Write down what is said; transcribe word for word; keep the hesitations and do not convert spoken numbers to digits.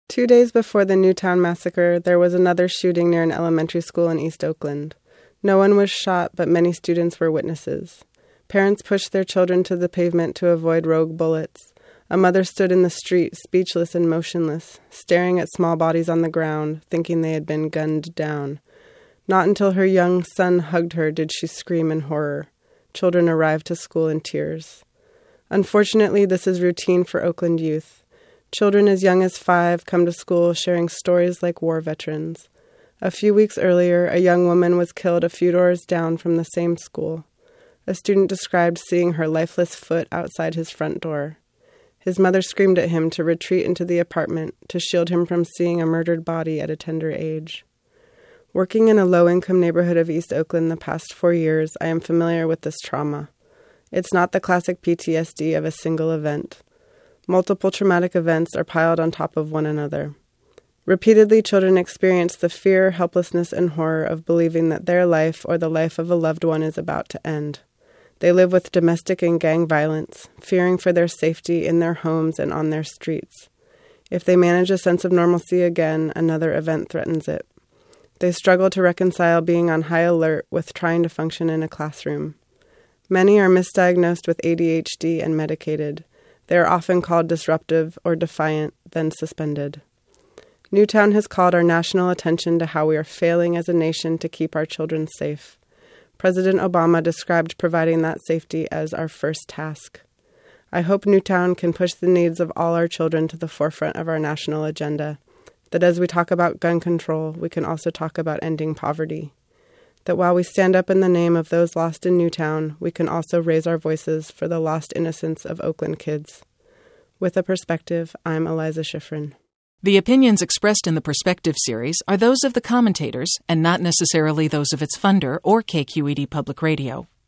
Two days before the Newtown massacre, there was another shooting near an elementary school in East Oakland. No one was shot, but many students were witnesses. Parents pushed their children to the pavement to avoid rogue bullets. A mother stood in the street, speechless and motionless, staring at small bodies on the ground, thinking they had been gunned down. Not until her young son hugged her did she scream in horror. Children arrived to school in tears. Unfortunately, this is routine for Oakland youth. Children as young as five come to school sharing stories like war veterans. A few weeks earlier, a young woman was killed a few doors down from the same school. A student described seeing her lifeless foot outside his front door. His mother screamed at him to retreat into the apartment to shield him from seeing a murdered body at a tender age. Working in a low-income neighborhood of East Oakland the past four years, I am familiar with this trauma. It's not the classic P T S D of a single event. Multiple traumatic events are piled on top of one another. Repeatedly, children experience the fear, helplessness, and horror of believing that their life or the life of a loved one is about to end. They live with domestic and gang violence, fearing for their safety in their homes and on their streets. If they manage a sense of normalcy again, another event threatens it. They struggle to reconcile being on high alert with trying to function in a classroom. Many are misdiagnosed with A D H D and medicated. They are often called disruptive or defiant, then suspended. Newtown has called our national attention to how we are failing as a nation to keep our children safe. President Obama described providing that safety as our first task. I hope Newtown can push the needs of all our children to the forefront of our national agenda, that as we talk about gun control, we can also talk about ending poverty. That while we stand up in the name of those lost in Newtown, we can also raise our voices for the lost innocence of Oakland kids. With a Perspective, I'm Eliza Schifrin. The opinions expressed in the Perspective series are those of the commentators and not necessarily those of its funder or K Q E D Public Radio.